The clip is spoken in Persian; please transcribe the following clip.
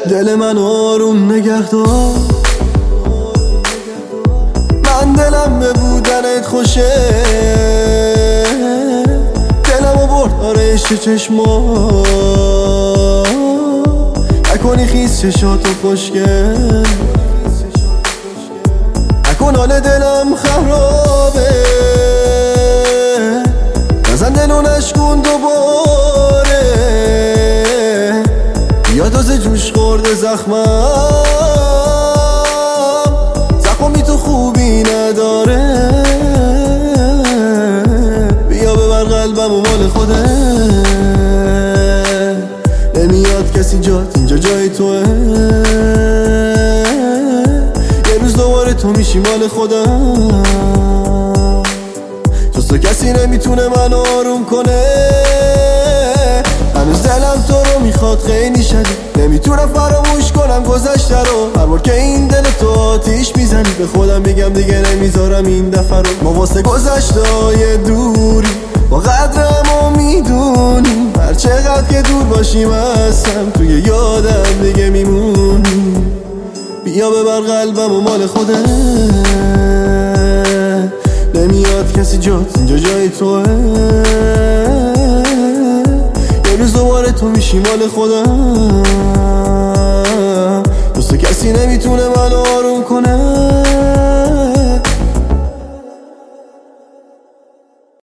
دل من آروم نگه دار، من دلم به بودنت خوشه، دلمو برد آرایش چشما، نکنی خیس چشاتو خوشگل، نکن حال دلم خرابه، نزن دلو نشکن دوباره، بیا تازه جوش خورده زخمم، زخمی تو خوبی نداره، بیا ببر قلبم و مال خوده، نمیاد کسی جات اینجا جای توه، یه روز دوباره تو میشی مال خودم، جز تو کسی نمیتونه من آروم کنه، هنوز دلم تو رو میخواد خیلی شدید، نمیتونم فراموش کنم گذشته رو، هر بار که این دل تو آتیش میزنی به خودم میگم دیگه نمیذارم این دفعه رو، ما واسه گذشته‌های دوری با قدرمو میدونیم، هر چقدر که دور باشیم هستم توی یادم دیگه میمونی، بیا ببر قلبم و مال خوده، نمیاد کسی جات اینجا جای توه، یه روز دوباره تو میشی مال خودم، دوست کسی نمیتونه من آروم کنه.